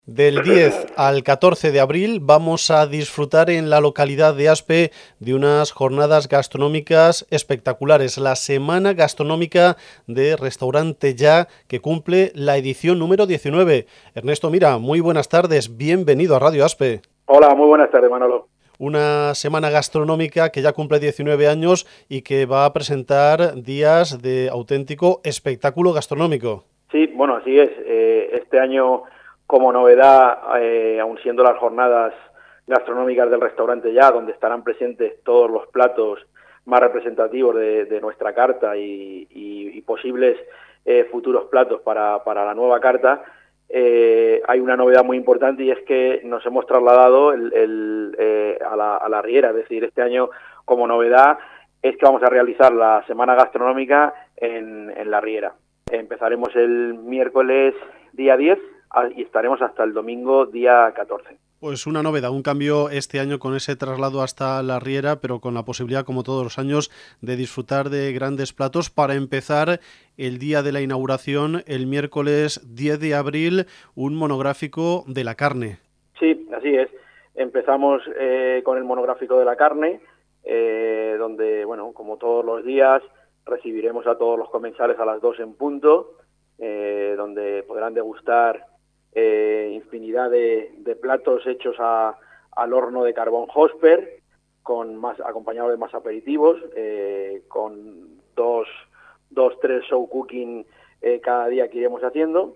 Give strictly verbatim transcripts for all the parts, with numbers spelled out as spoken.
Del diez al catorce de abril vamos a disfrutar en la localidad de Aspe de unas jornadas gastronómicas espectaculares. La Semana Gastronómica de Restaurante Ya, que cumple la edición número diecinueve. Ernesto Mira, muy buenas tardes, bienvenido a Radio Aspe. Hola, muy buenas tardes, Manolo. Una semana gastronómica que ya cumple diecinueve años y que va a presentar días de auténtico espectáculo gastronómico. Sí, bueno, así es. Eh, este año, como novedad, eh, aun siendo las jornadas gastronómicas del Restaurante Ya, donde estarán presentes todos los platos más representativos de, de nuestra carta y, y, y posibles eh, futuros platos para, para la nueva carta, eh, hay una novedad muy importante y es que nos hemos trasladado el, el, eh, a, la, a la Riera. Es decir, este año, como novedad, es que vamos a realizar la semana gastronómica en, en la Riera. Empezaremos el miércoles día diez y estaremos hasta el domingo día catorce. Pues una novedad, un cambio este año con ese traslado hasta la Riera, pero con la posibilidad, como todos los años, de disfrutar de grandes platos. Para empezar, el día de la inauguración, el miércoles diez de abril, un monográfico de la carne. Sí, así es. Empezamos eh, con el monográfico de la carne, eh, donde, bueno, como todos los días, recibiremos a todos los comensales a las dos en punto, eh, donde podrán degustar eh, infinidad de, de platos hechos a, al horno de carbón Hosper, con más, acompañados de más aperitivos, eh, con dos, dos, tres show cooking eh, cada día que iremos haciendo.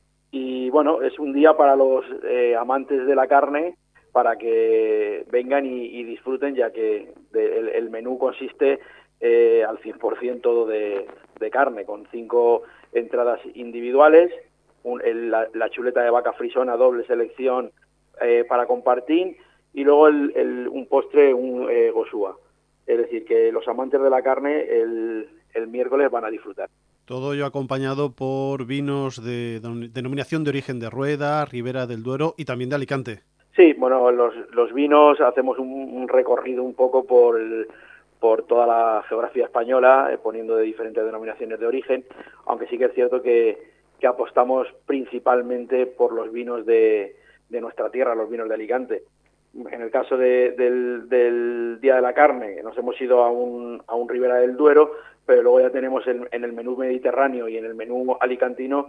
Y bueno, es un día para los eh, amantes de la carne, para que vengan y, y disfruten, ya que de, el, el menú consiste eh, al cien por ciento de, de carne, con cinco entradas individuales, un, el, la, la chuleta de vaca frisona doble selección eh, para compartir, y luego el, el, un postre, un eh, gosúa. Es decir, que los amantes de la carne el, el miércoles van a disfrutar. Todo ello acompañado por vinos de denominación de origen de Rueda, Ribera del Duero y también de Alicante. Sí, bueno, los, los vinos hacemos un, un recorrido un poco por, el, por toda la geografía española, eh, poniendo de diferentes denominaciones de origen, aunque sí que es cierto que, que apostamos principalmente por los vinos de, de nuestra tierra, los vinos de Alicante. En el caso de, del, del Día de la Carne, nos hemos ido a un, a un Ribera del Duero, pero luego ya tenemos en, en el menú mediterráneo y en el menú alicantino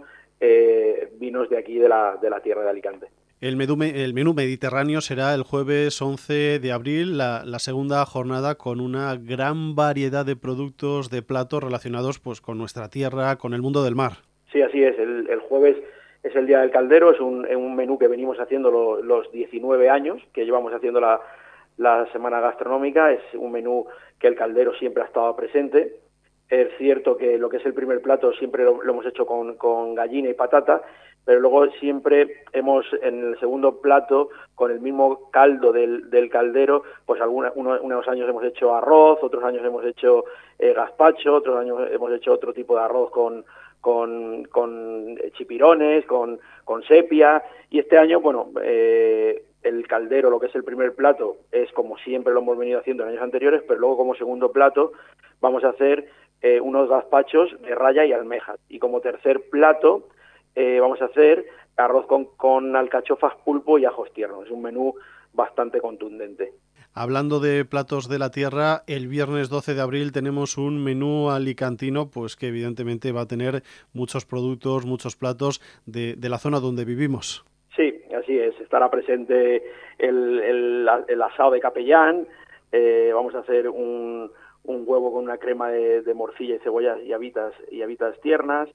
eh, vinos de aquí, de la, de la tierra de Alicante. El menú, el menú mediterráneo será el jueves once de abril, la, la segunda jornada, con una gran variedad de productos, de platos relacionados pues con nuestra tierra, con el mundo del mar. Sí, así es. El, el jueves es el Día del Caldero, es un, un menú que venimos haciendo lo, los diecinueve años que llevamos haciendo la, la semana gastronómica. Es un menú que el caldero siempre ha estado presente. Es cierto que lo que es el primer plato siempre lo, lo hemos hecho con, con gallina y patata, pero luego siempre hemos, en el segundo plato, con el mismo caldo del, del caldero, pues alguna, uno, unos años hemos hecho arroz, otros años hemos hecho eh, gazpacho, otros años hemos hecho otro tipo de arroz con, con, con chipirones, con, con sepia, y este año, bueno, eh, el caldero, lo que es el primer plato, es como siempre lo hemos venido haciendo en años anteriores, pero luego como segundo plato vamos a hacer eh, unos gazpachos de raya y almejas, y como tercer plato Eh, vamos a hacer arroz con, con alcachofas, pulpo y ajos tiernos. Es un menú bastante contundente. Hablando de platos de la tierra, el viernes doce de abril tenemos un menú alicantino pues que evidentemente va a tener muchos productos, muchos platos de, de la zona donde vivimos. Sí, así es. Estará presente el, el, el asado de capellán, eh, vamos a hacer un, un huevo con una crema de, de morcilla y cebollas y habitas, y habitas tiernas,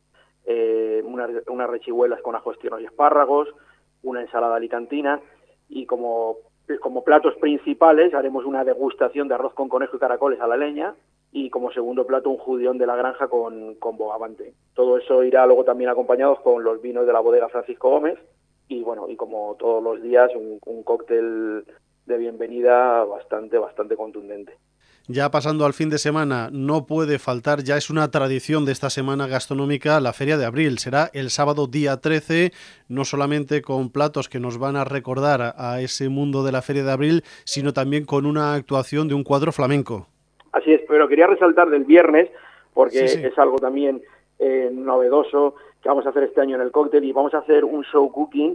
Eh, unas, unas rechihuelas con ajos tiernos y espárragos, una ensalada alicantina, y como, como platos principales haremos una degustación de arroz con conejo y caracoles a la leña, y como segundo plato un judión de la granja con, con bogavante. Todo eso irá luego también acompañado con los vinos de la bodega Francisco Gómez, y bueno, y como todos los días un, un cóctel de bienvenida bastante, bastante contundente. Ya pasando al fin de semana, no puede faltar, ya es una tradición de esta semana gastronómica, la Feria de Abril. Será el sábado día trece, no solamente con platos que nos van a recordar a, a ese mundo de la Feria de Abril, sino también con una actuación de un cuadro flamenco. Así es, pero quería resaltar del viernes, porque Sí, sí. es algo también eh, novedoso que vamos a hacer este año en el cóctel, y vamos a hacer un show cooking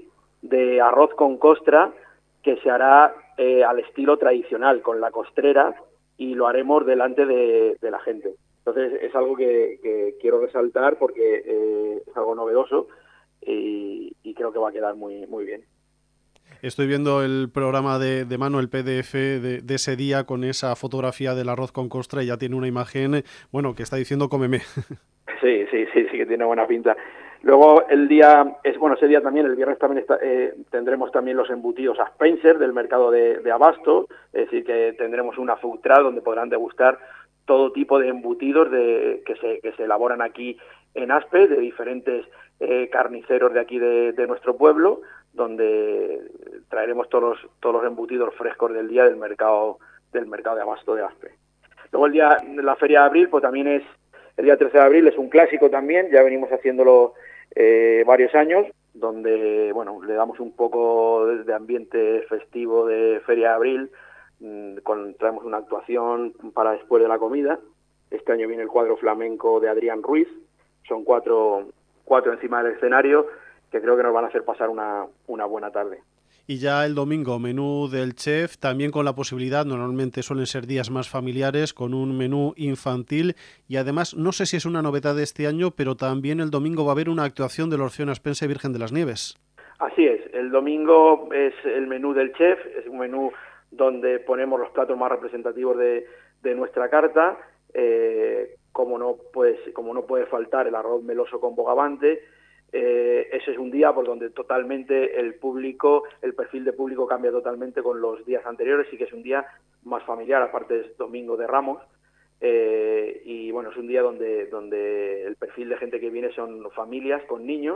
de arroz con costra que se hará eh, al estilo tradicional, con la costrera, y lo haremos delante de, de la gente. Entonces es algo que, que quiero resaltar porque eh, es algo novedoso y, y creo que va a quedar muy, muy bien. Estoy viendo el programa de, de mano, el P D F de, de ese día con esa fotografía del arroz con costra y ya tiene una imagen, bueno, que está diciendo cómeme. Sí, sí, sí, sí que tiene buena pinta. Luego el día, es bueno, ese día también, el viernes también está, eh, tendremos también los embutidos a Spencer del mercado de, de Abasto, es decir, que tendremos una food truck donde podrán degustar todo tipo de embutidos de, que, se, que se elaboran aquí en Aspe, de diferentes eh, carniceros de aquí de, de nuestro pueblo, donde traeremos todos los, todos los embutidos frescos del día del mercado del mercado de Abasto de Aspe. Luego el día de la Feria de Abril, pues también es, el día trece de abril es un clásico también, ya venimos haciéndolo eh, varios años, donde, bueno, le damos un poco de, de ambiente festivo de Feria de Abril, mmm, con, traemos una actuación para después de la comida. Este año viene el cuadro flamenco de Adrián Ruiz, son cuatro, cuatro encima del escenario, que creo que nos van a hacer pasar una, una buena tarde. Y ya el domingo, menú del chef, también con la posibilidad, normalmente suelen ser días más familiares, con un menú infantil y además, no sé si es una novedad de este año, pero también el domingo va a haber una actuación del Orfeón Aspense Virgen de las Nieves. Así es, el domingo es el menú del chef, es un menú donde ponemos los platos más representativos de, de nuestra carta, eh, como no, pues, como no puede faltar el arroz meloso con bogavante. Eh, ese es un día por donde totalmente el público, el perfil de público cambia totalmente con los días anteriores, sí que es un día más familiar, aparte es domingo de Ramos, eh, y bueno, es un día donde, donde el perfil de gente que viene son familias con niños,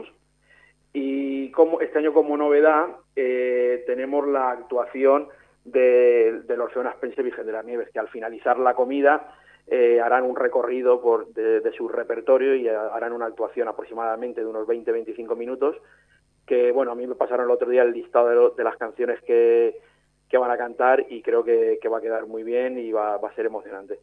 y como este año como novedad eh, tenemos la actuación de, del Orfeón Aspense Virgen de las Nieves, que al finalizar la comida Eh, harán un recorrido por de, de su repertorio y harán una actuación aproximadamente de unos veinte a veinticinco minutos, que bueno, a mí me pasaron el otro día el listado de, lo, de las canciones que, que van a cantar y creo que, que va a quedar muy bien y va, va a ser emocionante.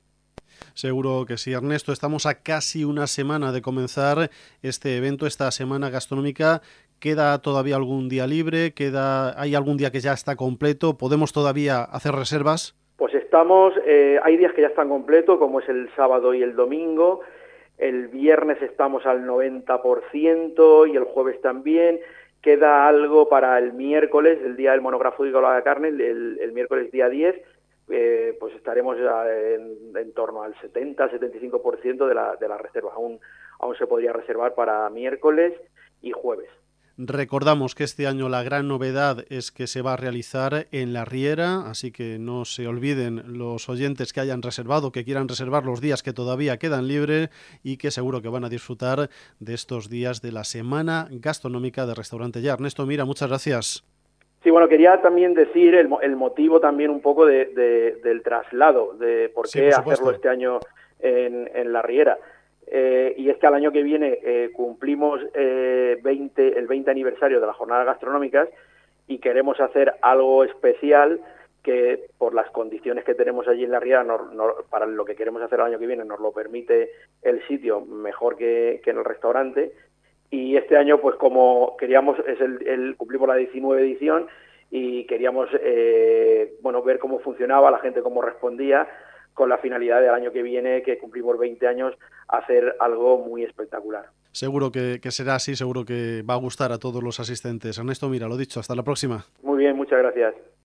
Seguro que sí, Ernesto. Estamos a casi una semana de comenzar este evento, esta semana gastronómica. ¿Queda todavía algún día libre? ¿Queda, hay algún día que ya está completo? ¿Podemos todavía hacer reservas? Pues estamos, eh, hay días que ya están completos, como es el sábado y el domingo. El viernes estamos al noventa por ciento y el jueves también. Queda algo para el miércoles, el día del monográfico de la carne, el, el miércoles día diez, eh, pues estaremos en, en torno al setenta a setenta y cinco por ciento de la, de las reservas. Aún, aún se podría reservar para miércoles y jueves. Recordamos que este año la gran novedad es que se va a realizar en la Riera, así que no se olviden los oyentes que hayan reservado, que quieran reservar los días que todavía quedan libres y que seguro que van a disfrutar de estos días de la Semana Gastronómica de Restaurante Ya. Ernesto Mira, muchas gracias. Sí, bueno, quería también decir el, el motivo también un poco de, de, del traslado, de por sí, qué por hacerlo este año en, en la Riera. Eh, y es que al año que viene eh, cumplimos eh, veinte, el veinte aniversario de las jornadas gastronómicas y queremos hacer algo especial que por las condiciones que tenemos allí en la Riera, no, no, para lo que queremos hacer el año que viene nos lo permite el sitio mejor que, que en el restaurante. Y este año, pues como queríamos, es el, el cumplimos la diecinueve edición y queríamos eh, bueno, ver cómo funcionaba, la gente cómo respondía, con la finalidad del año que viene, que cumplimos veinte años, hacer algo muy espectacular. Seguro que, que será así, seguro que va a gustar a todos los asistentes. Ernesto Mira, lo dicho, hasta la próxima. Muy bien, muchas gracias.